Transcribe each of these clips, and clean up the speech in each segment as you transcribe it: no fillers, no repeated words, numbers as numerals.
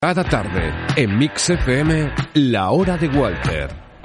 Cada tarde, en Mix FM, La Hora de Walter.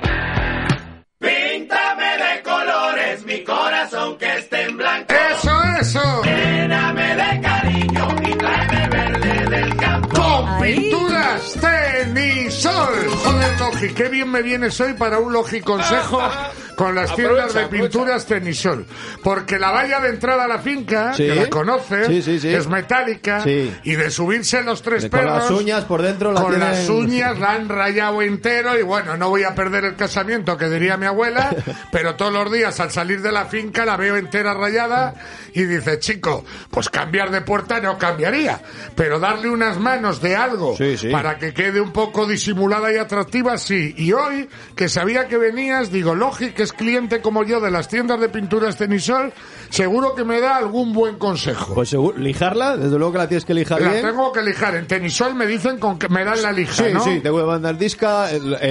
Píntame de colores mi corazón que esté en blanco. ¡Eso! Lléname de cariño y tráeme verde del campo. Con Pinturas Tenisol. Joder, Logi, qué bien me vienes hoy para un Logi consejo con las tiendas de Pinturas Tenisol. Porque la valla de entrada a la finca, Sí. que la conoces, Sí. es metálica, Sí. y de subirse los tres Con perros... las uñas por dentro la con tienen... las uñas la han rayado entero y bueno, no voy a perder el casamiento, que diría mi abuela, pero todos los días al salir de la finca la veo entera rayada y dice, chico, pues cambiar de puerta no cambiaría, pero darle unas manos de algo Sí. para que quede un poco disimulada y atractiva, sí. Y hoy, que sabía que venías, digo, Logi, que es cliente como yo de las tiendas de Pinturas Tenisol, seguro que me da algún buen consejo. Pues seguro, lijarla, desde luego que la tienes que lijar La bien. tengo que lijar. En Tenisol me dicen con que me dan la lija, Sí, ¿no? sí, te voy a mandar disca,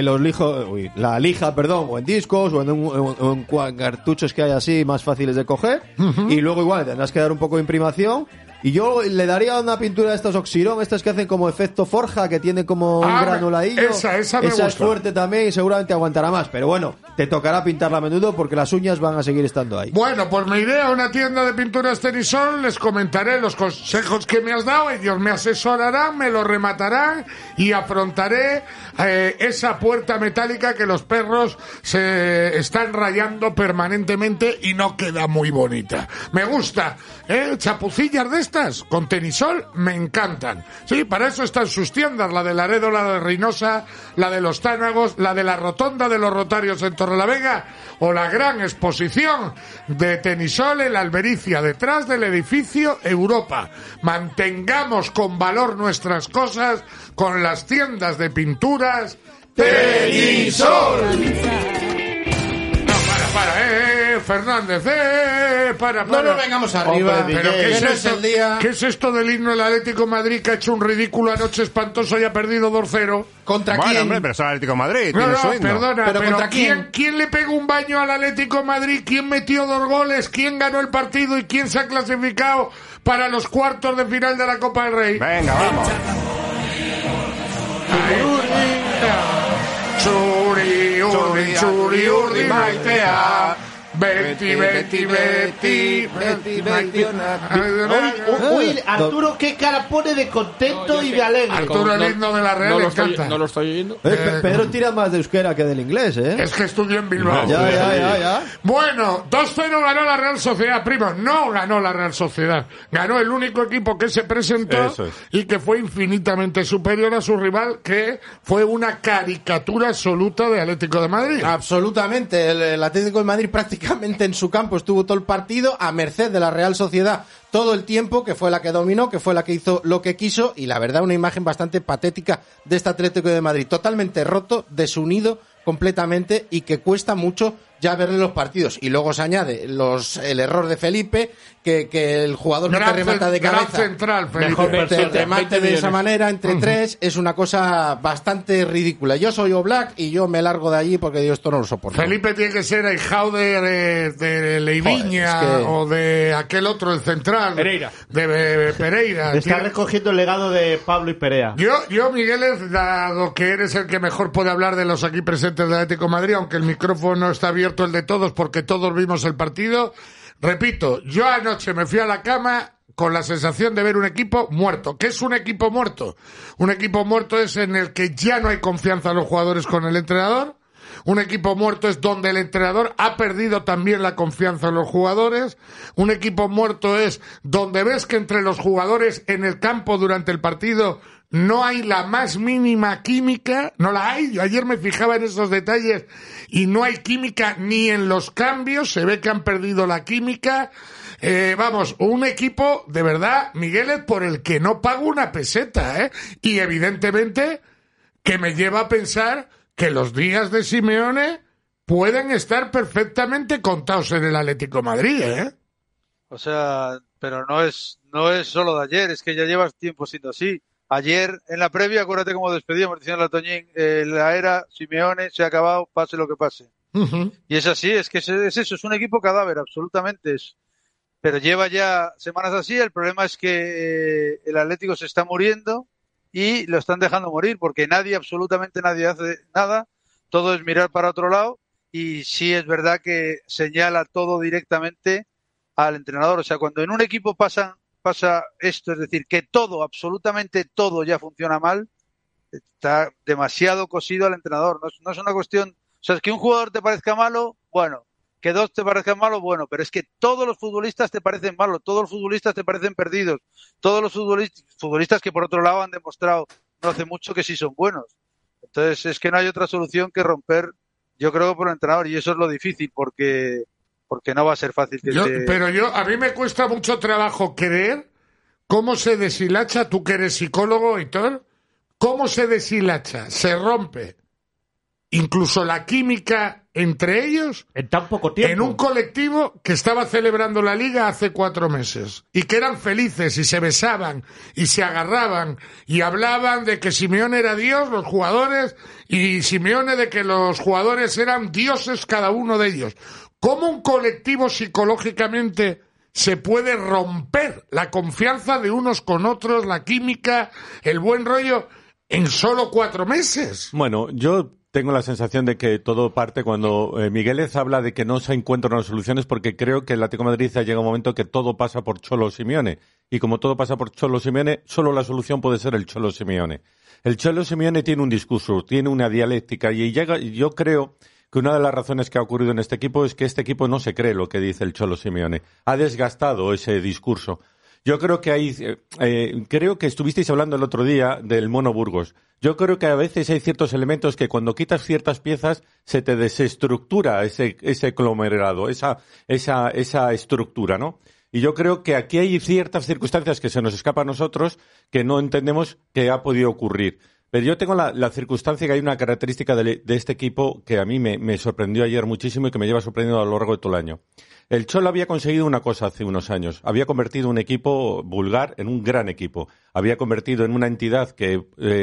la lija, o en discos, o en cartuchos que hay así más fáciles de coger, y luego igual tendrás que dar un poco de imprimación, y yo le daría una pintura de estas Oxirón, estas que hacen como efecto forja, que tiene como un granuladillo. Esa me gusta. Es fuerte también y seguramente aguantará más, pero bueno, te tocará pintarla a menudo porque las uñas van a seguir estando ahí. Bueno, pues me iré a una tienda de Pinturas Tenisol, les comentaré los consejos que me has dado, ellos me asesorarán, me lo rematarán y afrontaré esa puerta metálica que los perros se están rayando permanentemente y no queda muy bonita. Me gusta, chapucillas de estas con Tenisol me encantan. Sí, para eso están sus tiendas, la de Laredo, la de Reynosa, la de los Tánagos, la de la Rotonda de los Rotarios en Torrelavega o la gran exposición de Tenisol en la Albericia, detrás del edificio Europa. Mantengamos con valor nuestras cosas con las tiendas de pinturas Tenisol. No, para, Fernández, para. No nos vengamos arriba. Hombre, pero ¿qué es no esto? el día. ¿Qué es esto del himno del Atlético de Madrid que ha hecho un ridículo anoche espantoso y ha perdido 2-0? ¿Contra Bueno, quién? hombre, pero es el Atlético de Madrid. No, tiene su himno. perdona, ¿Pero pero contra quién? ¿quién le pegó un baño al Atlético de Madrid? ¿Quién metió 2 goles? ¿Quién ganó el partido? ¿Y quién se ha clasificado para los cuartos de final de la Copa del Rey? Venga, vamos. Churi, urdi, maitea. Betty. Uy, Arturo, qué cara pone de contento y de alegre. Arturo, el himno de la Real, le encanta. No lo estoy oyendo. Pedro tira más de euskera que del inglés, ¿eh? Es que estudió en Bilbao. Ya. Bueno, 2-0 ganó la Real Sociedad, primo. No ganó la Real Sociedad. Ganó el único equipo que se presentó Eso es. y que fue infinitamente superior a su rival, que fue una caricatura absoluta de Atlético de Madrid. Absolutamente. El Atlético de Madrid prácticamente en su campo estuvo todo el partido a merced de la Real Sociedad todo el tiempo, que fue la que dominó, que fue la que hizo lo que quiso, y la verdad una imagen bastante patética de este Atlético de Madrid, totalmente roto, desunido completamente, y que cuesta mucho ya verle los partidos. Y luego se añade el error de Felipe, que el jugador que te remata de gran cabeza central, Felipe. Mejor te persona, remate 20 de esa millones. manera entre tres, es una cosa bastante ridícula. Yo soy Oblak y yo me largo de allí porque yo esto no lo soporto. Felipe tiene que ser ahijado de Leiviña, Joder, es que- o de aquel otro, el central. Pereira. De Pereira. Está Tiene- recogiendo el legado de Pablo y Perea. Yo, Miguel, dado que eres el que mejor puede hablar de los aquí presentes del Atlético de Madrid, aunque el micrófono está abierto el de todos porque todos vimos el partido, repito, yo anoche me fui a la cama con la sensación de ver un equipo muerto. ¿Qué es un equipo muerto? Un equipo muerto es en el que ya no hay confianza en los jugadores con el entrenador. Un equipo muerto es donde el entrenador ha perdido también la confianza en los jugadores. Un equipo muerto es donde ves que entre los jugadores en el campo durante el partido no hay la más mínima química, no la hay. Yo ayer me fijaba en esos detalles y no hay química ni en los cambios, se ve que han perdido la química. Vamos, un equipo de verdad, Miguel, por el que no pago una peseta, ¿eh? Y evidentemente que me lleva a pensar que los días de Simeone pueden estar perfectamente contados en el Atlético de Madrid, ¿eh? O sea, pero no es solo de ayer, es que ya llevas tiempo siendo así. Ayer, en la previa, acuérdate cómo despedíamos, diciendo a Toñín, la era Simeone se ha acabado, pase lo que pase. Uh-huh. Y es así, es que es eso, es un equipo cadáver, absolutamente. Pero lleva ya semanas así, el problema es que el Atlético se está muriendo y lo están dejando morir porque absolutamente nadie hace nada, todo es mirar para otro lado y sí es verdad que señala todo directamente al entrenador. O sea, cuando en un equipo pasa esto, es decir, que todo, absolutamente todo ya funciona mal, está demasiado cosido al entrenador. No es una cuestión, o sea, es que un jugador te parezca malo, bueno, que dos te parezcan malos, bueno, pero es que todos los futbolistas te parecen malos, todos los futbolistas te parecen perdidos, todos los futbolistas que por otro lado han demostrado no hace mucho que sí son buenos. Entonces es que no hay otra solución que romper, yo creo, por el entrenador, y eso es lo difícil porque no va a ser fácil. Pero a mí me cuesta mucho trabajo creer cómo se deshilacha, tú que eres psicólogo, Hitor, cómo se deshilacha, se rompe incluso la química entre ellos en tan poco tiempo, en un colectivo que estaba celebrando la Liga hace 4 meses y que eran felices y se besaban y se agarraban y hablaban de que Simeone era Dios, los jugadores, y Simeone de que los jugadores eran dioses cada uno de ellos. ¿Cómo un colectivo psicológicamente se puede romper la confianza de unos con otros, la química, el buen rollo, en solo 4 meses? Bueno, yo tengo la sensación de que todo parte cuando Migueles habla de que no se encuentran las soluciones, porque creo que el Atlético de Madrid ha llegado un momento que todo pasa por Cholo Simeone. Y como todo pasa por Cholo Simeone, solo la solución puede ser el Cholo Simeone. El Cholo Simeone tiene un discurso, tiene una dialéctica, y yo creo que una de las razones que ha ocurrido en este equipo es que este equipo no se cree lo que dice el Cholo Simeone. Ha desgastado ese discurso. Yo creo que creo que estuvisteis hablando el otro día del Mono Burgos. Yo creo que a veces hay ciertos elementos que cuando quitas ciertas piezas se te desestructura ese conglomerado, esa estructura, ¿no? Y yo creo que aquí hay ciertas circunstancias que se nos escapan a nosotros que no entendemos que ha podido ocurrir. Pero yo tengo la circunstancia que hay una característica de este equipo que a mí me sorprendió ayer muchísimo y que me lleva sorprendiendo a lo largo de todo el año. El Cholo había conseguido una cosa hace unos años. Había convertido un equipo vulgar en un gran equipo. Había convertido en una entidad que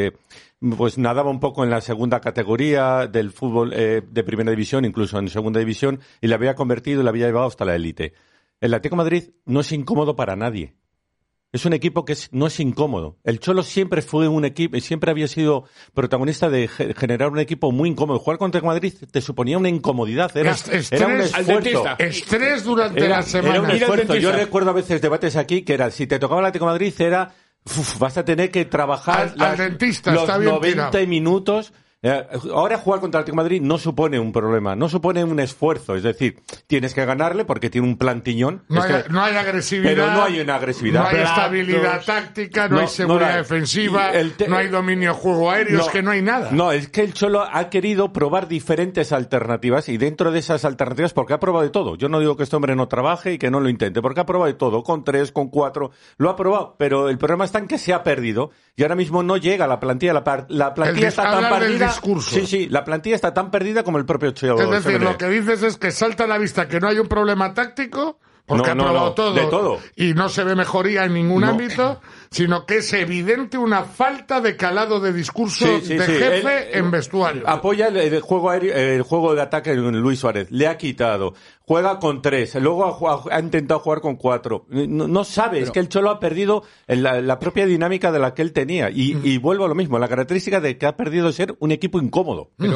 pues nadaba un poco en la segunda categoría del fútbol de primera división, incluso en segunda división, y la había convertido y la había llevado hasta la élite. El Atlético de Madrid no es incómodo para nadie. Es un equipo que no es incómodo. El Cholo siempre fue un equipo, siempre había sido protagonista de generar un equipo muy incómodo. Jugar contra el Madrid te suponía una incomodidad, era un esfuerzo. Estrés durante la semana. Era un esfuerzo. Yo recuerdo a veces debates aquí que era, si te tocaba el Atlético de Madrid era, vas a tener que trabajar al dentista, los está bien 90 tirado. Minutos. Ahora jugar contra el Atlético de Madrid no supone un problema, no supone un esfuerzo, es decir, tienes que ganarle porque tiene un plantillón. No hay agresividad. Pero no hay una agresividad. No hay estabilidad táctica, no hay seguridad defensiva, no hay dominio juego aéreo, es que no hay nada. No, es que el Cholo ha querido probar diferentes alternativas y dentro de esas alternativas, porque ha probado de todo. Yo no digo que este hombre no trabaje y que no lo intente, porque ha probado de todo, con 3, con 4, lo ha probado, pero el problema está en que se ha perdido y ahora mismo no llega a la plantilla, la plantilla está tan perdida. Sí, la plantilla está tan perdida como el propio Cholo. Es decir, lo que dices es que salta a la vista que no hay un problema táctico, porque ha probado todo, de todo, y no se ve mejoría en ningún ámbito, sino que es evidente una falta de calado de discurso jefe en vestuario. Apoya el juego aéreo, el juego de ataque en Luis Suárez, le ha quitado, juega con 3, luego ha intentado jugar con 4. No sabe, es que el Cholo ha perdido la propia dinámica de la que él tenía y vuelvo a lo mismo, la característica de que ha perdido ser un equipo incómodo. Pero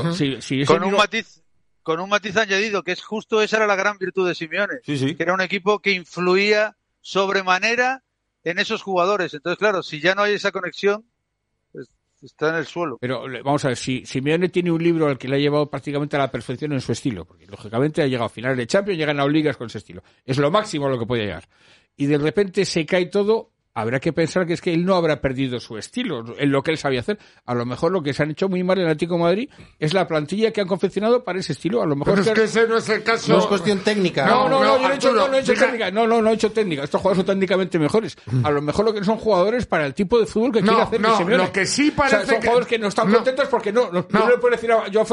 con un matiz añadido, que es justo esa era la gran virtud de Simeone, que era un equipo que influía sobremanera en esos jugadores. Entonces, claro, si ya no hay esa conexión, pues está en el suelo. Pero vamos a ver, si Simeone tiene un libro al que le ha llevado prácticamente a la perfección en su estilo, porque lógicamente ha llegado a finales de Champions y ha ganado ligas con ese estilo. Es lo máximo a lo que puede llegar. Y de repente se cae todo. Habrá que pensar que es que él no habrá perdido su estilo en lo que él sabía hacer. A lo mejor lo que se han hecho muy mal en el Atlético de Madrid es la plantilla que han confeccionado para ese estilo. A lo mejor pero es que ese no es el caso. No es cuestión técnica. No, yo no he hecho técnica. No he hecho técnica. Estos jugadores son técnicamente mejores. A lo mejor lo que no son jugadores para el tipo de fútbol que quiere hacer Simeone. Lo que sí parece son jugadores que no están contentos porque no le pueden decir a Joao Félix,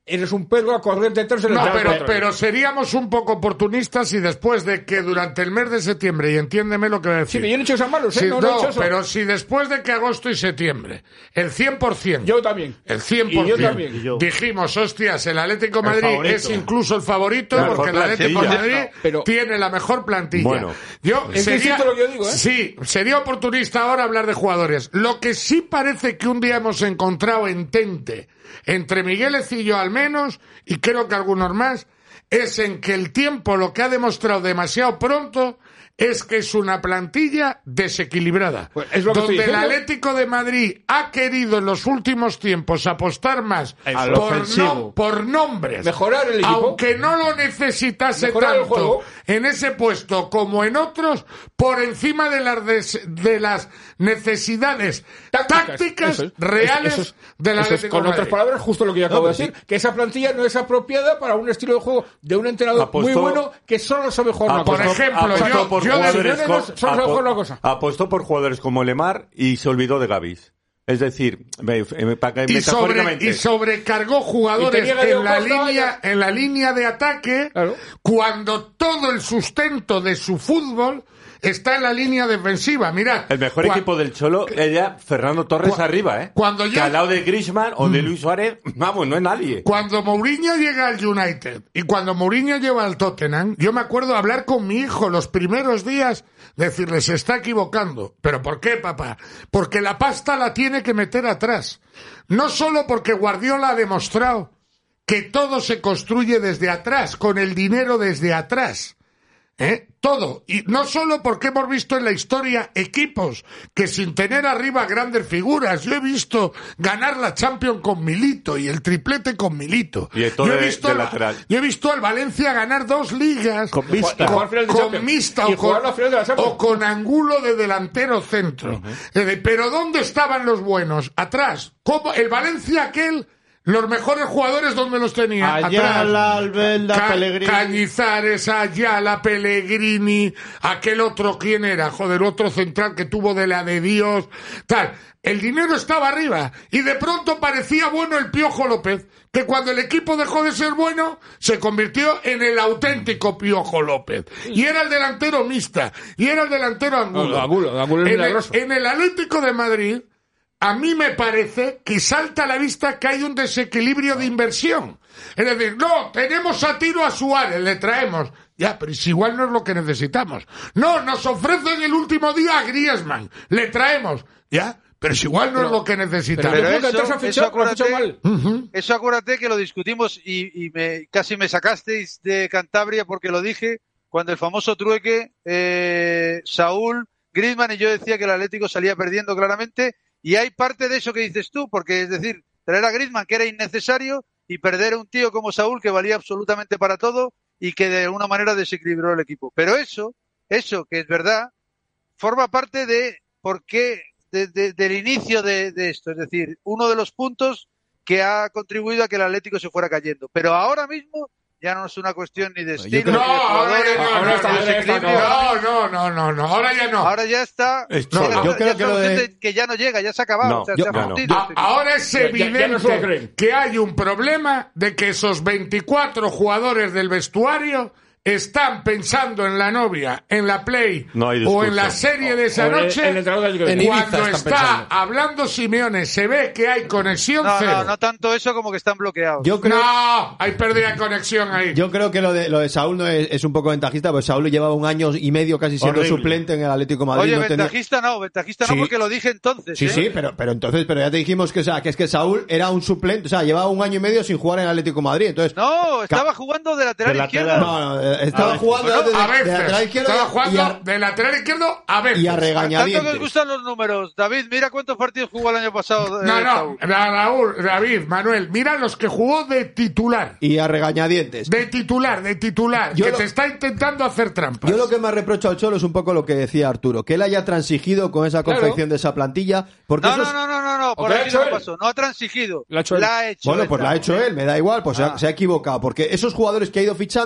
eres un perro a correr detrás del No, entrenador. pero seríamos un poco oportunistas si después de que durante el mes de septiembre, y entiéndeme lo que voy a decir. Sí, pero yo no he hecho esas malos, Sí, no he hecho eso. pero si después de que agosto y septiembre, el 100%. Yo también. El 100%. Y yo también. Y yo. Dijimos, hostias, el Atlético de El Madrid favorito. es incluso el favorito La porque el mejor Atlético de plantilla. Madrid Pero- tiene la mejor plantilla. Bueno. Yo Es distinto lo que yo digo, ¿eh? Sí, sería oportunista ahora hablar de jugadores. Lo que sí parece que un día hemos encontrado entente entre Miguel y yo al menos, y creo que algunos más, es en que el tiempo lo que ha demostrado demasiado pronto es que es una plantilla desequilibrada. Pues es lo que donde estoy el diciendo. Atlético de Madrid ha querido en los últimos tiempos apostar más A lo ofensivo. por nombres. Mejorar el equipo. Aunque no lo necesitase Mejorar el tanto juego. en ese puesto como en otros, por encima de las necesidades tácticas Eso es. reales Eso es. del Eso es, Atlético con de otras Madrid. palabras, justo lo que yo acabo de pero decir, que esa plantilla no es apropiada para un estilo de juego de un entrenador Apostó- muy bueno que solo sabe jugar una por cosa. ejemplo, apostó por yo jugadores de Simeone solo sabe jugar una cosa. apostó por jugadores como Lemar y se olvidó de Gavis. Es decir, metafóricamente. Y sobrecargó Y jugadores tenía que en la Costa, en la línea de ataque, Claro. cuando todo el sustento de su fútbol está en la línea defensiva. Mirad, El mejor equipo del Cholo era Fernando Torres arriba, ¿eh? cuando ya- Que al lado de Griezmann o de Luis Suárez, vamos, no es nadie. Cuando Mourinho llega al United y cuando Mourinho lleva al Tottenham, yo me acuerdo hablar con mi hijo los primeros días, decirle, se está equivocando. ¿Pero por qué, papá? Porque la pasta la tiene que meter atrás. No solo porque Guardiola ha demostrado que todo se construye desde atrás, con el dinero desde atrás. Todo. Y no solo porque hemos visto en la historia equipos que sin tener arriba grandes figuras, yo he visto ganar la Champions con Milito y el triplete con Milito. Y todo yo, he de visto lateral. yo he visto al Valencia ganar 2 ligas Con Mista. Y jugar final de con Champions. Mista Y o jugar la final de la Champions. o con Angulo de delantero centro. Pero ¿dónde estaban los buenos? Atrás. ¿Cómo? El Valencia aquel... Los mejores jugadores, ¿dónde los tenía? Ayala, Atrás. Albelda, Pellegrini. Cañizares, Ayala, Pellegrini, aquel otro, ¿quién era? Joder, otro central que tuvo de la de Dios, tal. El dinero estaba arriba y de pronto parecía bueno el Piojo López, que cuando el equipo dejó de ser bueno, se convirtió en el auténtico Piojo López. Y era el delantero Mista, y era el delantero Angulo. Angulo es milagroso. En el Atlético de Madrid, a mí me parece que salta a la vista que hay un desequilibrio de inversión. Es decir, no, tenemos a Tiro a Suárez, le traemos. Ya, pero si igual no es lo que necesitamos. No, nos ofrecen el último día a Griezmann, le traemos. Ya, pero si igual no es lo que necesitamos. Pero creo que entonces ha fichado mal. Eso acuérdate que lo discutimos y casi me sacasteis de Cantabria porque lo dije cuando el famoso trueque, Saúl, Griezmann, y yo decía que el Atlético salía perdiendo claramente. Y hay parte de eso que dices tú, porque es decir, traer a Griezmann que era innecesario y perder a un tío como Saúl que valía absolutamente para todo y que de alguna manera desequilibró el equipo. Pero eso que es verdad, forma parte de por qué del inicio de esto. Es decir, uno de los puntos que ha contribuido a que el Atlético se fuera cayendo. Pero ahora mismo ya no es una cuestión ni de estilo, No, ni de jugadores, ahora ni de desequilibrio. no, ahora ya no. Ahora ya está. Es ya Cholo. Yo creo ya que lo somos de- gente que ya no llega, ya se ha acabado. No, o sea, yo- se ha ya no. fundido. Ahora es Ya no evidente se lo creen. que hay un problema de que esos 24 jugadores del vestuario están pensando en la novia, en la play No hay o discurso. en la serie de esa O en el- noche. en el entrenador del equipo. En Ibiza Cuando están está pensando. hablando Simeone, se ve que hay conexión No, cero. no tanto eso como que están bloqueados. Yo creo, No, hay pérdida de conexión ahí. yo creo que lo de Saúl no es un poco ventajista, pues Saúl llevaba 1 año y medio casi siendo Horrible. suplente en el Atlético de Madrid. Oye, no tenía- ventajista no Sí. porque lo dije entonces. Sí, ¿eh? sí, pero ya te dijimos que, o sea, que es que Saúl era un suplente, o sea, llevaba 1 año y medio sin jugar en el Atlético de Madrid, entonces... No, estaba jugando de lateral De lateral. izquierdo. No, estaba jugando Bueno, a de veces. lateral izquierdo Estaba y jugando a- de lateral izquierdo a veces. y a Tanto que os regañadientes. gustan los números. David, mira cuántos partidos jugó el año pasado. No, Saúl. Raúl, David, Manuel, mira los que jugó de titular. Y a regañadientes. De titular, Yo que lo- te está intentando hacer trampas. Yo lo que me reprocho al Cholo es un poco lo que decía Arturo, que él haya transigido con esa Claro. confección de esa plantilla, porque No, eso es- no, por ¿O qué ha aquí hecho no él? pasó. No ha transigido. La ha hecho él. La ha hecho Bueno, él, pues la ha hecho él, me da igual, pues se ha equivocado, porque esos jugadores que ha ido fichando,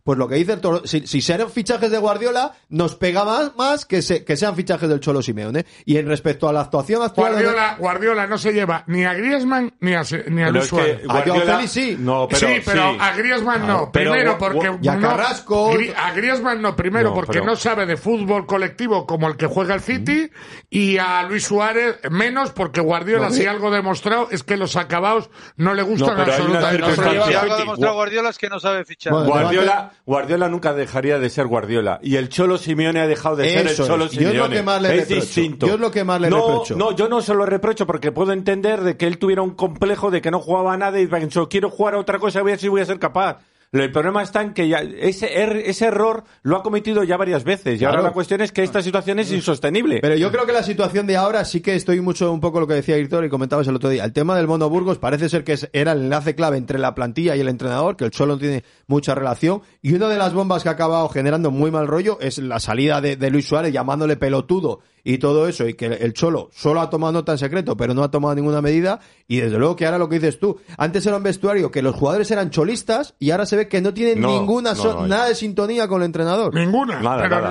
pues lo que dice el Toro, si sean fichajes de Guardiola, nos pega más que sean fichajes del Cholo Simeone. Y en respecto a la actuación actual... Guardiola no se lleva ni a Griezmann ni a Luis Suárez. A Joao Félix sí. No, pero a Griezmann no. Primero porque... Y a Carrasco... A Griezmann no, primero porque no sabe de fútbol colectivo como el que juega el City, y a Luis Suárez menos porque Guardiola, si algo ha demostrado, es que los acabados no le gustan absolutamente. Si algo ha demostrado Guardiola es que no sabe fichar. Bueno, Guardiola nunca dejaría de ser Guardiola, y el Cholo Simeone ha dejado de ser el Cholo Simeone. Yo es lo que más le reprocho. Distinto. Yo es lo que más le reprocho. No, yo no se lo reprocho porque puedo entender de que él tuviera un complejo de que no jugaba a nada y pensó, quiero jugar a otra cosa, a ver si voy a ser capaz. El problema está en que ya ese error lo ha cometido ya varias veces, y ahora la cuestión es que esta situación es insostenible. Pero yo creo que la situación de ahora sí que estoy un poco lo que decía Víctor y comentabas el otro día. El tema del Mono Burgos parece ser que era el enlace clave entre la plantilla y el entrenador, que el Cholo tiene mucha relación, y una de las bombas que ha acabado generando muy mal rollo es la salida de Luis Suárez llamándole pelotudo y todo eso, y que el Cholo solo ha tomado nota en secreto, pero no ha tomado ninguna medida, y desde luego que ahora lo que dices tú, antes era un vestuario que los jugadores eran cholistas, y ahora se ve que no tienen nada de sintonía con el entrenador. Ninguna.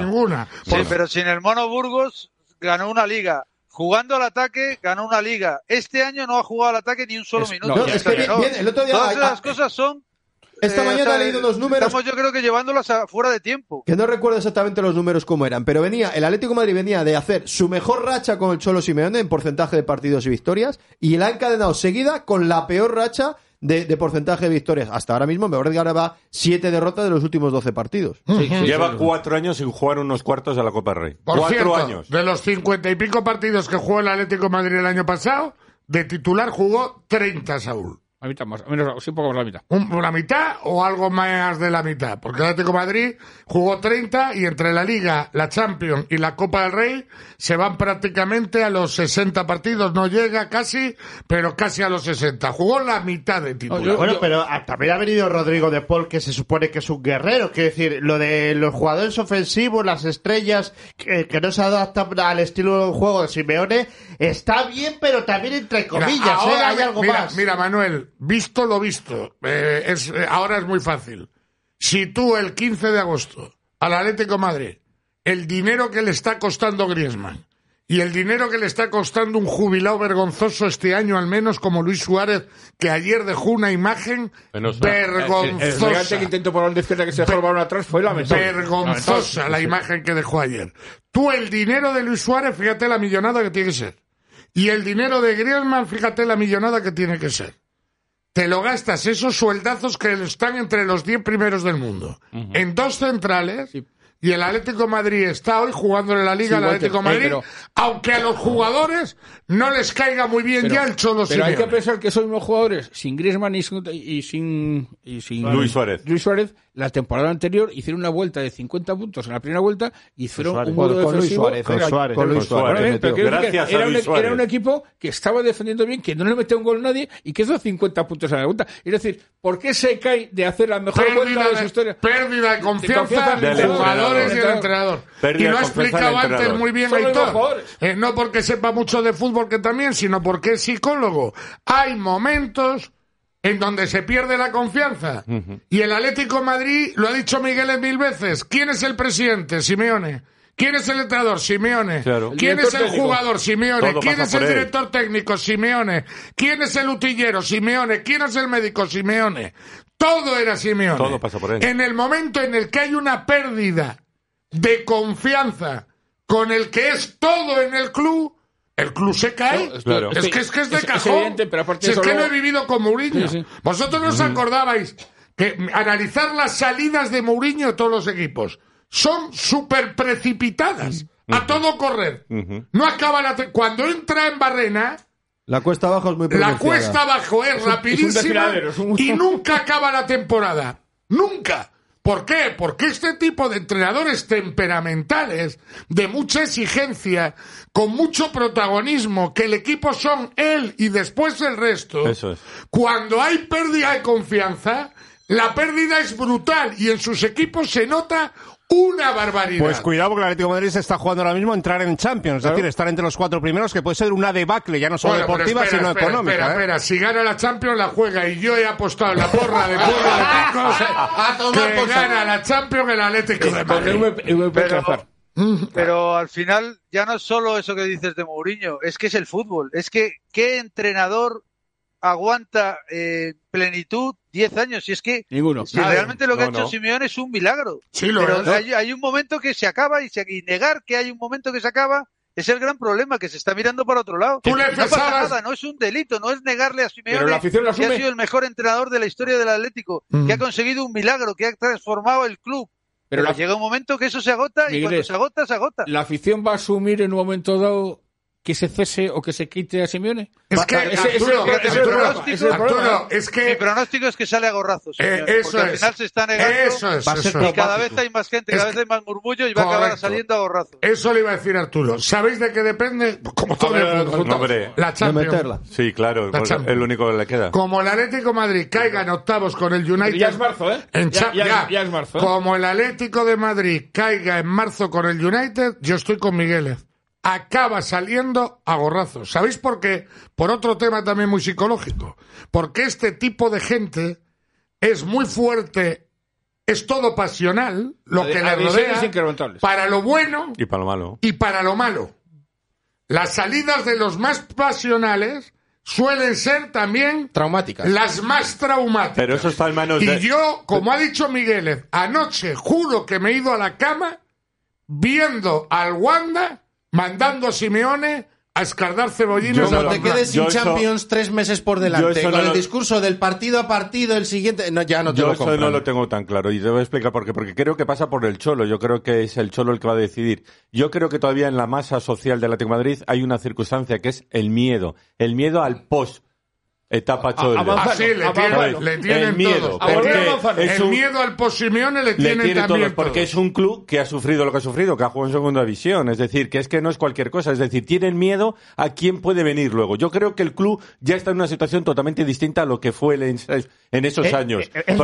Sí, pero sin el Mono Burgos ganó una liga. Jugando al ataque, ganó una liga. Este año no ha jugado al ataque ni un solo minuto. No, es que bien, el otro día... Todas esas cosas son... Esta mañana he leído unos números... Estamos yo creo que llevándolas fuera de tiempo. Que no recuerdo exactamente los números cómo eran, pero el Atlético de Madrid venía de hacer su mejor racha con el Cholo Simeone en porcentaje de partidos y victorias, y la ha encadenado seguida con la peor racha de porcentaje de victorias. Hasta ahora mismo, me parece que ahora va 7 derrotas de los últimos 12 partidos. Lleva 4 años sin jugar unos cuartos de la Copa del Rey. Por 4 cierto, años. De los 50 y pico partidos que jugó el Atlético de Madrid el año pasado, de titular jugó 30, Saúl. La mitad más, menos, sí, un poco más la mitad. ¿La mitad o algo más de la mitad? Porque el Atlético de Madrid jugó 30 y entre la Liga, la Champions y la Copa del Rey se van prácticamente a los 60 partidos. No llega casi, pero casi a los 60. Jugó la mitad de titular. Bueno, pero también ha venido Rodrigo de Paul, que se supone que es un guerrero. Quiero decir, lo de los jugadores ofensivos, las estrellas, que no se adaptan al estilo de juego de Simeone, está bien, pero también entre comillas, ahora, hay algo más. Mira, Manuel, visto lo visto, ahora es muy fácil. Si tú el 15 de agosto al Atlético de Madrid, el dinero que le está costando Griezmann y el dinero que le está costando un jubilado vergonzoso este año al menos como Luis Suárez, que ayer dejó una imagen vergonzosa. El intento por la izquierda que se dejó el balón atrás fue lamentable. Vergonzosa la imagen que dejó ayer. Tú el dinero de Luis Suárez, fíjate la millonada que tiene que ser. Y el dinero de Griezmann, fíjate la millonada que tiene que ser. Te lo gastas esos sueldazos que están entre los 10 primeros del mundo. En 2 centrales, y el Atlético de Madrid está hoy jugando en la Liga al Atlético de Madrid, aunque a los jugadores no les caiga muy bien ya el Cholo Simeone. Pero hay que pensar que son unos jugadores sin Griezmann y sin Luis Suárez. La temporada anterior hicieron una vuelta de 50 puntos en la primera vuelta y hicieron un muro defensivo con Luis Suárez. Gracias a Luis Suárez. Era un equipo que estaba defendiendo bien, que no le metió un gol a nadie y que hizo 50 puntos en la vuelta. Es decir, ¿por qué se cae de hacer la mejor vuelta de su historia? Pérdida de confianza de los jugadores y el entrenador. Y lo ha explicado antes muy bien Aitor. No porque sepa mucho de fútbol, que también, sino porque es psicólogo. Hay momentos en donde se pierde la confianza. Y el Atlético de Madrid, lo ha dicho Miguel 1000 veces, ¿quién es el presidente? Simeone. ¿Quién es el entrenador? Simeone. Claro. ¿Quién es el jugador? Simeone. Todo ¿Quién es el por él. director técnico? Simeone. ¿Quién es el utillero? Simeone. ¿Quién es el médico? Simeone. Todo era Simeone. Todo pasa por él. En el momento en el que hay una pérdida de confianza con el que es todo en el club se cae. No, claro. Es que es de cajón. Es evidente, pero aparte si es eso que luego... lo he vivido con Mourinho. Sí. Vosotros no os acordabais que analizar las salidas de Mourinho de todos los equipos son súper precipitadas. A todo correr. No acaba cuando entra en Barrena, la cuesta abajo es muy pronunciada. La cuesta abajo es rapidísima y nunca acaba la temporada. Nunca. ¿Por qué? Porque este tipo de entrenadores temperamentales, de mucha exigencia, con mucho protagonismo, que el equipo son él y después el resto, eso es. Cuando hay pérdida de confianza, la pérdida es brutal y en sus equipos se nota una barbaridad. Pues cuidado, porque el Atlético de Madrid se está jugando ahora mismo a entrar en Champions, es decir, estar entre los 4 primeros, que puede ser una debacle, ya no solo deportiva, sino económica. Espera, si gana la Champions la juega, y yo he apostado en la porra de Purro de Picos que gana la Champions el Atlético de Madrid. Pero al final ya no es solo eso que dices de Mourinho, es que es el fútbol. Es que ¿qué entrenador aguanta plenitud 10 años? Si es que ninguno. Si realmente lo que ha hecho Simeone es un milagro. Sí, lo pero es. Hay un momento que se acaba y negar que hay un momento que se acaba es el gran problema, que se está mirando para otro lado. No pasa nada, no es un delito, no es negarle a Simeone que ha sido el mejor entrenador de la historia del Atlético, que ha conseguido un milagro, que ha transformado el club. Pero llega un momento que eso se agota, y cuando se agota, se agota. ¿La afición va a asumir en un momento dado que se cese o que se quite a Simeone? Es que, Arturo, mi pronóstico es que sale a gorrazos. Porque al final se está negando y cada vez hay más gente, cada vez hay más murmullo y va a acabar saliendo a gorrazos. Eso le iba a decir Arturo. ¿Sabéis de qué depende? Como todo el mundo. La Champions. Sí, claro, es lo único que le queda. Como el Atlético de Madrid caiga en octavos con el United... Ya es marzo, ¿eh? Ya es marzo. Como el Atlético de Madrid caiga en marzo con el United, yo estoy con Miguel. Acaba saliendo a gorrazos. ¿Sabéis por qué? Por otro tema también muy psicológico. Porque este tipo de gente es muy fuerte, es todo pasional, lo que le rodea, para lo bueno y para lo malo. Y para lo malo. Las salidas de los más pasionales suelen ser también traumáticas, las más traumáticas. Pero eso está en manos de... Y yo, como ha dicho Miguel, anoche juro que me he ido a la cama viendo al Wanda mandando a Simeone a escardar cebollinos. No te quedes sin Champions 3 meses por delante. Con el discurso del partido a partido, el siguiente... No, ya no te lo compro. Yo eso no lo tengo tan claro y te voy a explicar por qué. Porque creo que pasa por el Cholo. Yo creo que es el Cholo el que va a decidir. Yo creo que todavía en la masa social del Atlético de Madrid hay una circunstancia que es el miedo. El miedo al post. Etapa Cholo. Así le tienen miedo, todos. El miedo al post-Simeone le tienen también todos. Porque es un club que ha sufrido lo que ha sufrido, que ha jugado en segunda división. Es decir, que es que no es cualquier cosa. Es decir, tienen miedo a quién puede venir luego. Yo creo que el club ya está en una situación totalmente distinta a lo que fue en esos años.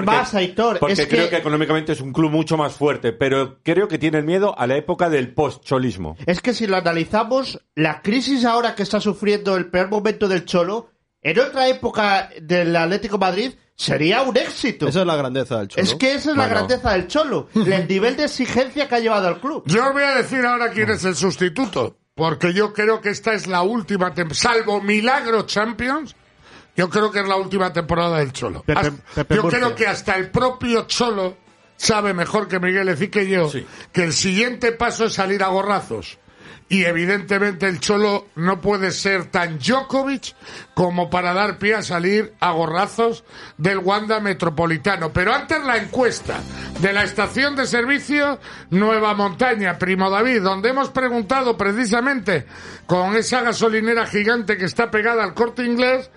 Porque creo que económicamente es un club mucho más fuerte, pero creo que tienen miedo a la época del post-cholismo. Es que si lo analizamos, la crisis ahora que está sufriendo el peor momento del Cholo, en otra época del Atlético de Madrid sería un éxito. Esa es la grandeza del Cholo. Es que esa es la grandeza del Cholo. El nivel de exigencia que ha llevado al club. Yo os voy a decir ahora quién es el sustituto. Porque yo creo que esta es la última salvo Milagro Champions, yo creo que es la última temporada del Cholo. Yo creo que hasta el propio Cholo sabe mejor que Miguel Ecí que yo que el siguiente paso es salir a gorrazos. Y evidentemente el Cholo no puede ser tan Djokovic como para dar pie a salir a gorrazos del Wanda Metropolitano. Pero antes la encuesta de la estación de servicio Nueva Montaña, Primo David, donde hemos preguntado precisamente con esa gasolinera gigante que está pegada al Corte Inglés,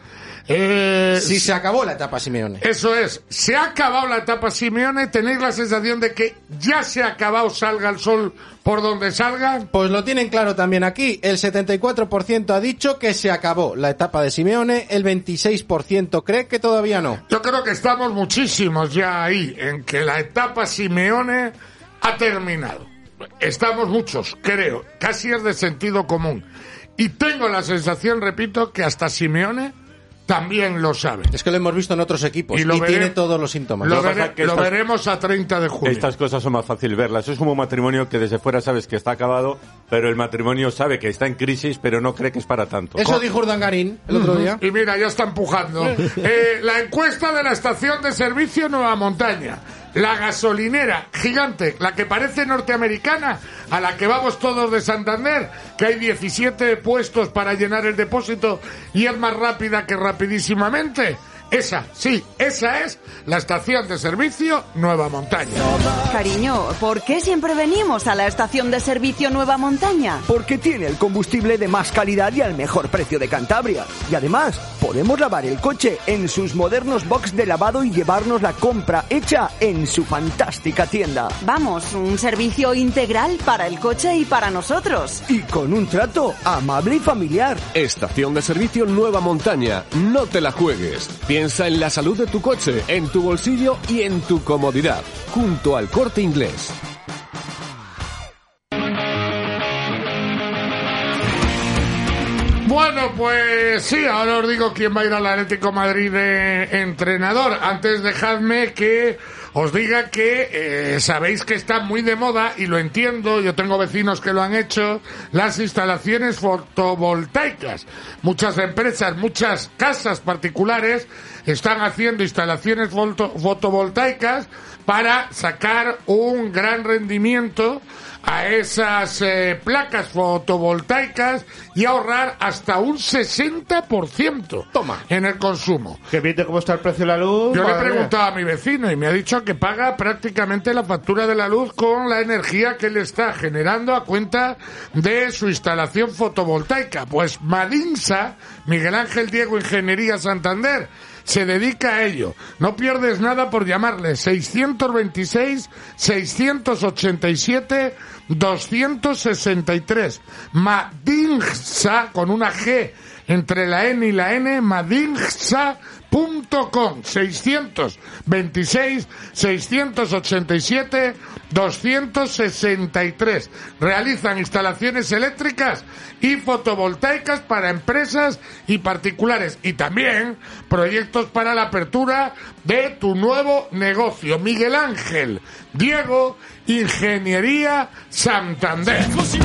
si se acabó la etapa Simeone. Eso es, se ha acabado la etapa Simeone. ¿Tenéis la sensación de que ya se ha acabado, salga el sol por donde salga? Pues lo tienen claro también aquí. El 74% ha dicho que se acabó la etapa de Simeone, el 26% cree que todavía no. Yo creo que estamos muchísimos ya ahí, en que la etapa Simeone ha terminado. Estamos muchos, creo, casi es de sentido común. Y tengo la sensación, repito, que hasta Simeone también lo sabe. Es que lo hemos visto en otros equipos y tiene todos los síntomas. Lo veremos a 30 de julio. Estas cosas son más fácil verlas. Es como un matrimonio que desde fuera sabes que está acabado, pero el matrimonio sabe que está en crisis, pero no cree que es para tanto. Eso dijo Urdangarín el otro día. Y mira, ya está empujando. La encuesta de la estación de servicio Nueva Montaña. La gasolinera gigante, la que parece norteamericana, a la que vamos todos de Santander, que hay 17 puestos para llenar el depósito y es más rápida que rapidísimamente. Esa es la estación de servicio Nueva Montaña. Cariño, ¿por qué siempre venimos a la estación de servicio Nueva Montaña? Porque tiene el combustible de más calidad y al mejor precio de Cantabria. Y además, podemos lavar el coche en sus modernos box de lavado y llevarnos la compra hecha en su fantástica tienda. Vamos, un servicio integral para el coche y para nosotros. Y con un trato amable y familiar. Estación de servicio Nueva Montaña. No te la juegues. Piensa en la salud de tu coche, en tu bolsillo y en tu comodidad, junto al Corte Inglés. Bueno, pues sí, ahora os digo quién va a ir al Atlético Madrid de entrenador. Antes dejadme que os diga que sabéis que está muy de moda, y lo entiendo, yo tengo vecinos que lo han hecho, las instalaciones fotovoltaicas. Muchas empresas, muchas casas particulares están haciendo instalaciones fotovoltaicas para sacar un gran rendimiento a esas placas fotovoltaicas y ahorrar hasta un 60% en el consumo. Que viendo cómo está el precio de la luz. Yo le he preguntado a mi vecino y me ha dicho que paga prácticamente la factura de la luz con la energía que le está generando a cuenta de su instalación fotovoltaica. Pues Madinsa, Miguel Ángel Diego Ingeniería Santander, se dedica a ello. No pierdes nada por llamarle 626-687-263. Madinsa, con una G entre la N y la N, madinsa.com. 626-687-263. Realizan instalaciones eléctricas y fotovoltaicas para empresas y particulares, y también proyectos para la apertura de tu nuevo negocio. Miguel Ángel Diego Ingeniería Santander.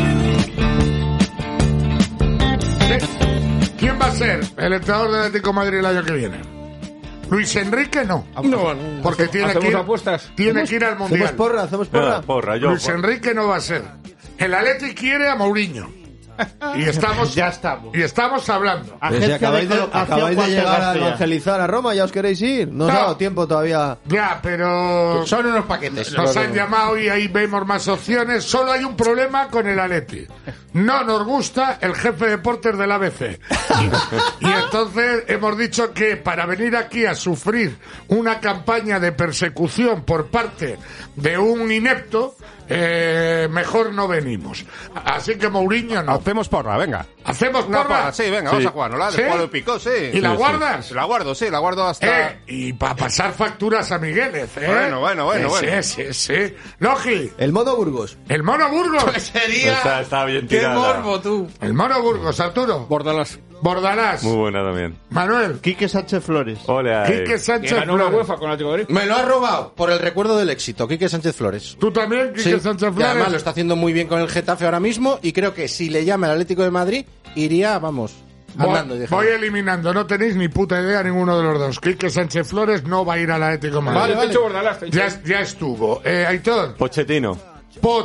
¿Quién va a ser el entrenador del Atlético de Madrid el año que viene? Luis Enrique no. Porque tiene que ir al Mundial. Hacemos porra. Luis Enrique no va a ser. El Atleti quiere a Mourinho. Y estamos hablando. Si acabáis de llegar a evangelizar a Roma, ya os queréis ir. No os ha dado tiempo todavía. Ya, pero son unos paquetes. Nos han llamado y ahí vemos más opciones. Solo hay un problema con el Atleti. No nos gusta el jefe de deportes del ABC. Y entonces hemos dicho que para venir aquí a sufrir una campaña de persecución por parte de un inepto, mejor no venimos. Así que Mourinho no. Hacemos porra, venga. ¿Hacemos porra? Sí, venga, vamos a jugarnos. La de Juan Pico, sí. ¿Y la guardas? La guardo hasta... y para pasar facturas a Migueles, Bueno. Sí. Logi. El Mono Burgos. El Mono Burgos. Pues sería... Está bien tirada. ¡Qué morbo, tú! El Mono Burgos, Arturo. Bordalás. Muy buena también. Manuel. Quique Sánchez Flores. Hola. Quique Sánchez Flores. Ganó una Flores. UEFA con el Atlético de Madrid. Me lo ha robado por el recuerdo del éxito, Quique Sánchez Flores. ¿Tú también, Quique Sí, Sánchez y Flores? además lo está haciendo muy bien con el Getafe ahora mismo, y creo que si le llama el Atlético de Madrid, iría, andando. Voy eliminando, no tenéis ni puta idea ninguno de los dos. Quique Sánchez Flores no va a ir al Atlético de Madrid. Vale. Te he hecho Bordalás. Ya estuvo. Aitor. Pochettino.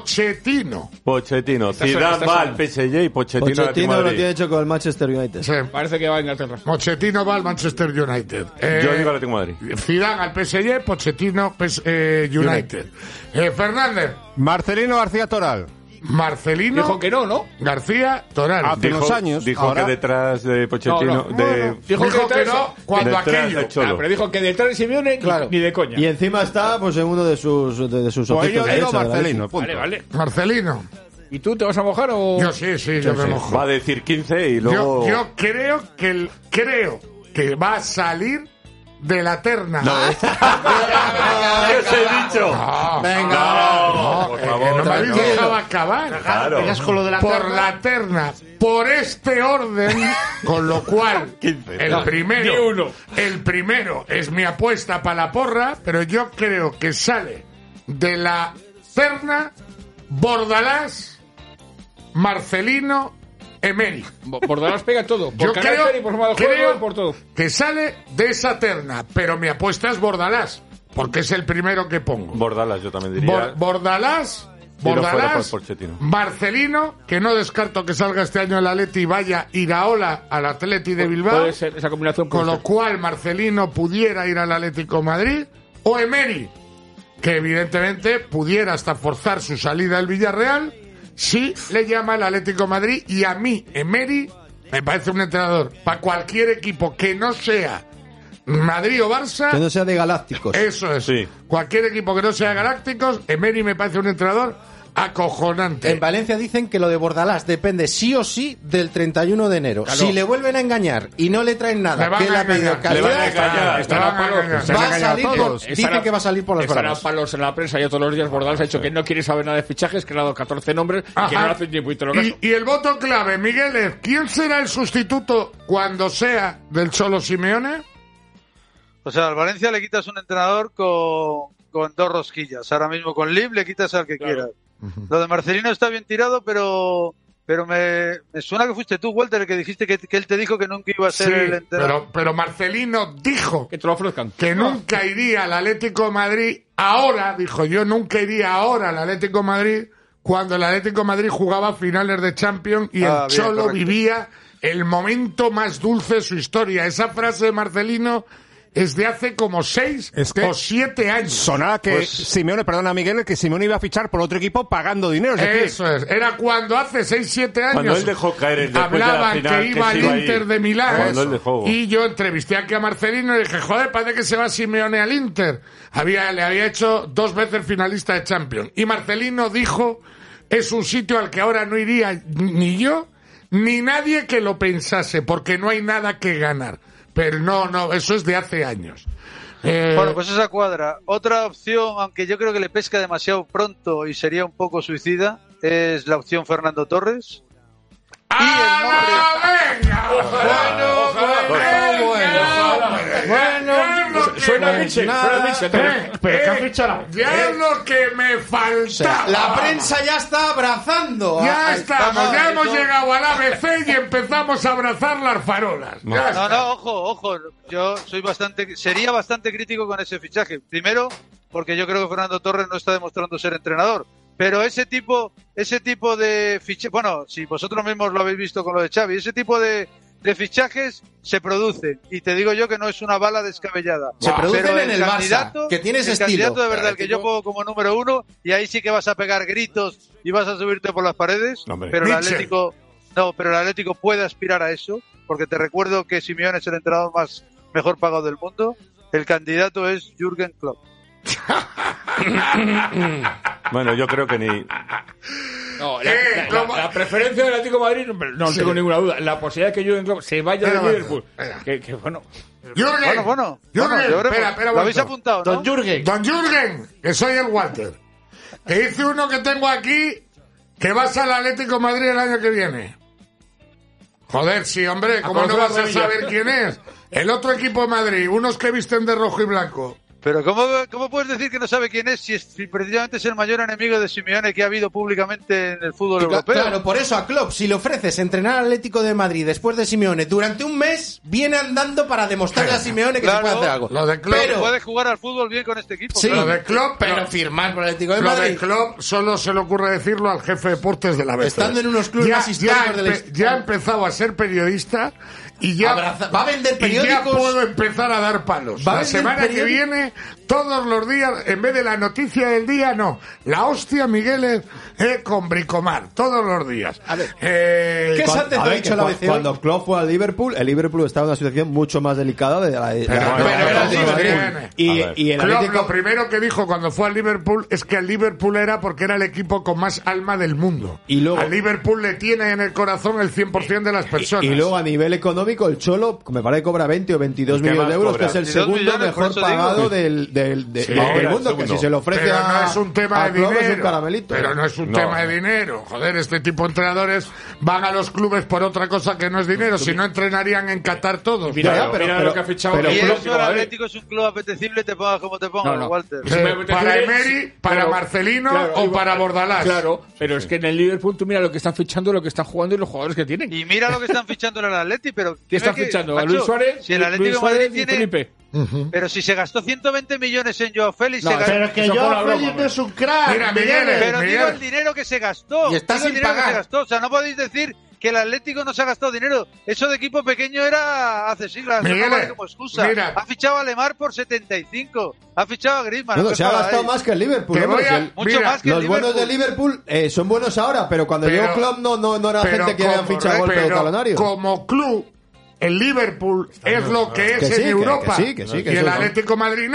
Zidane va al PSG y Pochettino al Pochettino lo tiene hecho con el Manchester United. Sí. Parece que va a Inglaterra. Pochettino va al Manchester United. Yo digo Atlético de Madrid. Zidane al PSG, Pochettino United. Fernández. Marcelino García Toral. Marcelino. Dijo que no. García Toral. Hace unos años. Dijo ahora... que detrás de Pochettino... Dijo que no cuando detrás aquello. del Cholo. Pero dijo que detrás de Simeone ni de coña. Y encima está pues en uno de sus Pues ojitos yo digo derechos, Marcelino, punto. Vale. Marcelino. ¿Y tú te vas a mojar o...? Yo sí, yo me mojo. Va a decir 15 y luego... Yo creo que va a salir de la terna. No, ¿qué os he dicho? Por favor, no me habéis dejado acabar. Claro. Por la terna, por este orden, con lo cual 15. el primero es mi apuesta para la porra, pero yo creo que sale de la terna Bordalás, Marcelino, Emery. Bordalás pega todo. Por Yo carácter y por forma de juego y por todo. que sale de esa terna, pero mi apuesta es Bordalás, porque es el primero que pongo. Bordalás, yo también diría. Bordalás, Marcelino, que no descarto que salga este año el Atleti y vaya Iraola al Atleti de Bilbao. Puede ser, esa combinación puede Con lo ser. cual Marcelino pudiera ir al Atlético de Madrid, o Emery, que evidentemente pudiera hasta forzar su salida al Villarreal si le llama el Atlético de Madrid. Y a mí Emery me parece un entrenador para cualquier equipo que no sea Madrid o Barça. Que no sea de galácticos. Eso es. Sí. Cualquier equipo que no sea galácticos, Emery me parece un entrenador acojonante. En Valencia dicen que lo de Bordalás depende sí o sí del 31 de enero. Claro. Si le vuelven a engañar y no le traen nada, que le ha pedido Le van a engañar. Estará palos. va a salir dicen que va a salir por las Estará barbas. palos en la prensa ya todos los días. Bordalás ha dicho que no quiere saber nada de fichajes, que le ha dado 14 nombres y que no le hacen ni puto caso. Y el voto clave, Miguel, ¿quién será el sustituto cuando sea del Cholo Simeone? O sea, al Valencia le quitas un entrenador con dos rosquillas. Ahora mismo con Lip le quitas al que quieras. Lo de Marcelino está bien tirado, pero me suena que fuiste tú, Walter, el que dijiste que él te dijo que nunca iba a ser el entrenador. Pero Marcelino dijo que te lo ofrezcan. Que nunca iría al Atlético de Madrid ahora, dijo yo, nunca iría ahora al Atlético de Madrid cuando el Atlético de Madrid jugaba finales de Champions y el Cholo vivía el momento más dulce de su historia. Esa frase de Marcelino es de hace como 6 o 7 años. Sonaba que Simeone, perdona Miguel, que Simeone iba a fichar por otro equipo pagando dinero. Eso es. Era cuando hace 6-7 años cuando él dejó caer hablaban que iba al Inter de Milán. Y yo entrevisté aquí a Marcelino y dije, joder, parece que se va Simeone al Inter. Le había hecho 2 veces finalista de Champions. Y Marcelino dijo, es un sitio al que ahora no iría ni yo ni nadie que lo pensase, porque no hay nada que ganar. Pero no, eso es de hace años. Bueno, pues esa cuadra. Otra opción, aunque yo creo que le pesca demasiado pronto y sería un poco suicida, es la opción Fernando Torres. Suena Mitchell. Pero ¿qué ha fichado? Ya es lo que me faltaba. O sea, la prensa ya está abrazando. Ya hemos llegado al ABC y empezamos a abrazar las farolas. No, ojo. Yo sería bastante crítico con ese fichaje. Primero, porque yo creo que Fernando Torres no está demostrando ser entrenador. Pero ese tipo de fichajes, bueno, si vosotros mismos lo habéis visto con lo de Xavi, ese tipo de fichajes se producen. Y te digo yo que no es una bala descabellada. Se producen pero en el Barça, que tienes el estilo. Candidato de verdad, el que yo pongo como número 1, y ahí sí que vas a pegar gritos y vas a subirte por las paredes. Pero el Atlético puede aspirar a eso, porque te recuerdo que Simeone es el entrenador mejor pagado del mundo. El candidato es Jürgen Klopp. Bueno, yo creo que ni... No, la preferencia del Atlético de Madrid no tengo ninguna duda. La posibilidad de que Jürgen Klopp se vaya de Liverpool. Que bueno. Jürgen, espera, lo habéis apuntado, ¿no? Don Jürgen, que soy el Walter. Que dice uno que tengo aquí que vas al Atlético de Madrid el año que viene. Joder, sí, hombre, ¿cómo no vas a saber quién es? El otro equipo de Madrid, unos que visten de rojo y blanco. Pero ¿cómo puedes decir que no sabe quién es si precisamente es el mayor enemigo de Simeone que ha habido públicamente en el fútbol europeo? Claro, por eso a Klopp, si le ofreces entrenar al Atlético de Madrid después de Simeone durante un mes, viene andando para demostrarle a Simeone que se puede hacer algo. Lo de Klopp, pero puede jugar al fútbol bien con este equipo. Sí, lo de Klopp, pero firmar por el Atlético de Lo Madrid. de Klopp solo se le ocurre decirlo al jefe de deportes de la ABC. Estando en unos clubes más históricos de la historia. Ya ha empezado a ser periodista y ya va a vender periódicos. Y ya puedo empezar a dar palos. La semana que viene, todos los días, en vez de la noticia del día, no. La hostia, Miguel, con Bricomar, todos los días. A ver, ¿qué antes te ha dicho la ABC? Cuando Klopp fue al Liverpool, el Liverpool estaba en una situación mucho más delicada de la y el Klopp, Atlético... lo primero que dijo cuando fue al Liverpool es que el Liverpool era porque era el equipo con más alma del mundo. Y luego, al Liverpool le tiene en el corazón el 100% de las personas. Y luego a nivel económico, el Cholo, me parece que cobra 20 o 22 millones de euros, que es el segundo mejor pagado del mundo, que si se le ofrece pero no es un tema de Klopp, dinero, es un caramelito. Pero no es un tema de dinero. Joder, este tipo de entrenadores van a los clubes por otra cosa que no es dinero. Si no, entrenarían en Qatar todos. Mira lo que ha fichado. Y eso, el Atlético es un club apetecible, te pongas como te pongas, Walter. Para Emery, para Marcelino o para Bordalás. Claro, pero es que en el Liverpool tú mira lo que están fichando, lo que están jugando y los jugadores que tienen. Y mira lo que están fichando en el Atleti, pero... ¿Qué están fichando? ¿A Luis Suárez? Si el Atlético de Madrid tiene... Felipe. Pero si se gastó 120 millones en Joao Félix... Pero que Joao Félix no es un crack. Mira, Miguel, pero digo el dinero que se gastó. Y está sin pagar. O sea, no podéis decir que el Atlético no se ha gastado dinero. Eso de equipo pequeño era hace siglos. Miguel, no vale como excusa. Mira. Ha fichado a Lemar por 75. Ha fichado a Griezmann. No, se ha gastado más que el Liverpool. Mucho más que el los buenos de Liverpool son buenos ahora, pero cuando llegó Klopp no era gente que habían fichado golpe de talonario. Como club, el Liverpool es lo que es en Europa. Que sí, y el Atlético de Madrid no.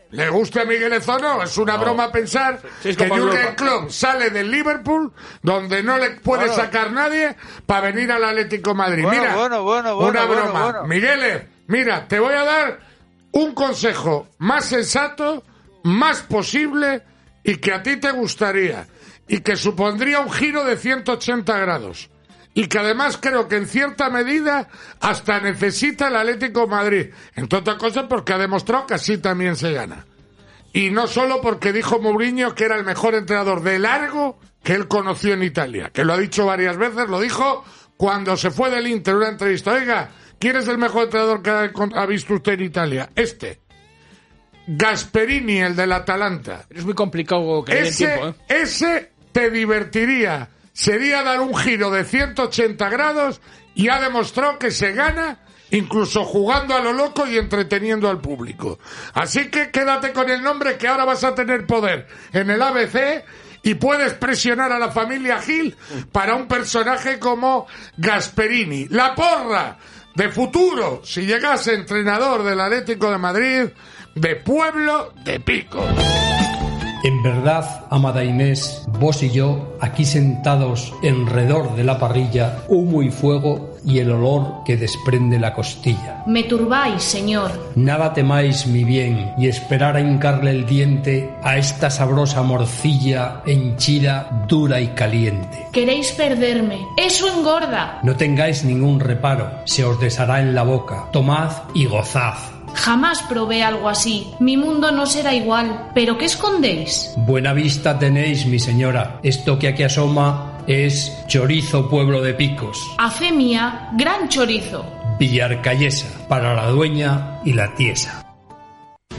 le guste a Miguelez o no, es una broma pensar que Jürgen Klopp sale del Liverpool, donde no le puede sacar nadie, para venir al Atlético de Madrid. Mira, una broma. Miguelez, mira, te voy a dar un consejo más sensato, más posible, y que a ti te gustaría, y que supondría un giro de 180 grados. Y que además creo que en cierta medida hasta necesita el Atlético de Madrid. Entre otras cosas porque ha demostrado que así también se gana. Y no solo porque dijo Mourinho que era el mejor entrenador de largo que él conoció en Italia. Que lo ha dicho varias veces, lo dijo cuando se fue del Inter en una entrevista. Oiga, ¿quién es el mejor entrenador que ha visto usted en Italia? Gasperini, el del Atalanta. Es muy complicado que haya tiempo, ¿eh? Ese te divertiría. Sería dar un giro de 180 grados y ha demostrado que se gana incluso jugando a lo loco y entreteniendo al público. Así que quédate con el nombre, que ahora vas a tener poder en el ABC y puedes presionar a la familia Gil para un personaje como Gasperini. La porra de futuro, si llegase entrenador del Atlético de Madrid, de Pueblo de Pico. En verdad, amada Inés, vos y yo, aquí sentados alrededor de la parrilla, humo y fuego y el olor que desprende la costilla. Me turbáis, señor. Nada temáis, mi bien, y esperar a hincarle el diente a esta sabrosa morcilla henchida, dura y caliente. Queréis perderme. ¡Eso engorda! No tengáis ningún reparo, se os deshará en la boca. Tomad y gozad. Jamás probé algo así. Mi mundo no será igual. ¿Pero qué escondéis? Buena vista tenéis, mi señora. Esto que aquí asoma es chorizo Pueblo de Picos. A fe mía, gran chorizo. Villarcayesa, para la dueña y la tiesa.